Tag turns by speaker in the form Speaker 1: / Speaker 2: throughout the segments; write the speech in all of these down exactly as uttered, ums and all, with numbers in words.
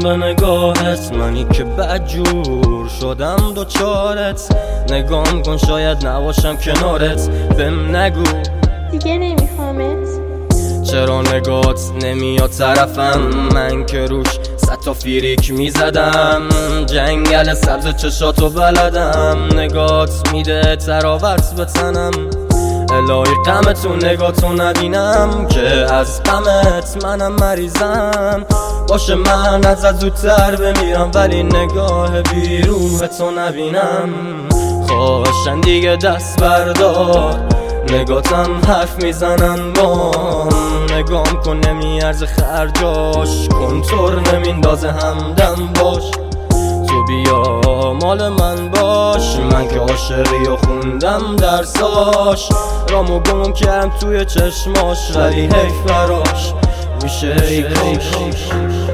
Speaker 1: به نگاهت، منی که بدجور شدم دوچارت. نگام کن شاید نباشم کنارت، بهم نگو
Speaker 2: دیگه نمیخوامت.
Speaker 1: چرا نگات نمیاد طرفم، من که روش صد تا فیریک میزدم. جنگل سبز چشاتو بلدم، نگات میده تراوت به تنم. الهی غمتون نگاتو نبینم که از غمت منم مریضم. باشه من ازت زودتر بمیرم ولی نگاه بیروح تو نبینم. خواهشن دیگه دست بردار، نگاتم حرف میزنن بام. نگام کن نمیارزه خرجاش، کنتور نمیندازه همدم باش. تو بیا مال من باش، من که عاشقی و خوندم درساش. رامو گم کردم توی چشماش ولی حیف براش میشه ای کاش.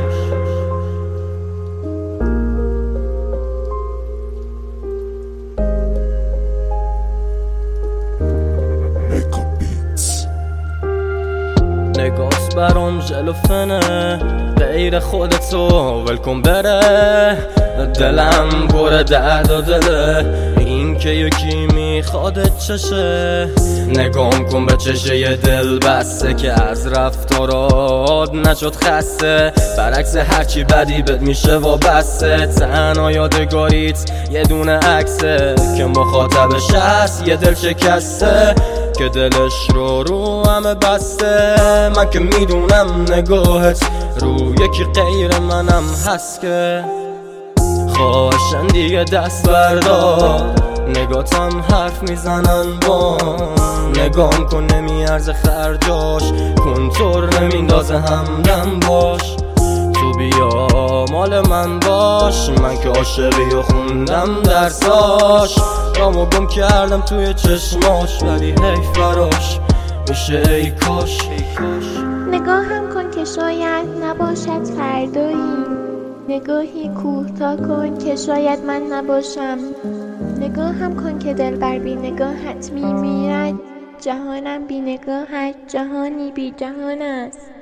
Speaker 1: نگات برام ژلوفنه، غیر خودتو ولکن بره. دلم پر درد و دله، این که یکی میخواد چشه. نگام کن به چشه یه دل بسته که از رفتارات نشد خسته. برعکس هرچی بدی بد میشه وابسته. تنها یادگاریت یه دونه عکسه که مخاطبش هست یه دل شکسته که دلش رو رو همه بسته. من که میدونم نگاهت رو یکی غیر منم هست که خواهشن دیگه دست بردار. نگاتم حرف میزنن بام، نگام کن نمیارزه خرجاش، کنتور نمیندازه همدم باش. تو بیا مال من باش، من که عاشقی و خوندم درساش. رامو گم کردم توی چشماش ولی حیف براش میشه ای کاش.
Speaker 2: نگاهم کن که شاید نباشد فردایی، نگاهی کوتاه کن که شاید من نباشم. نگاهم کن که دلبر بی نگاهت میمیرد، جهانم بی نگاهت جهانی بی جهان است.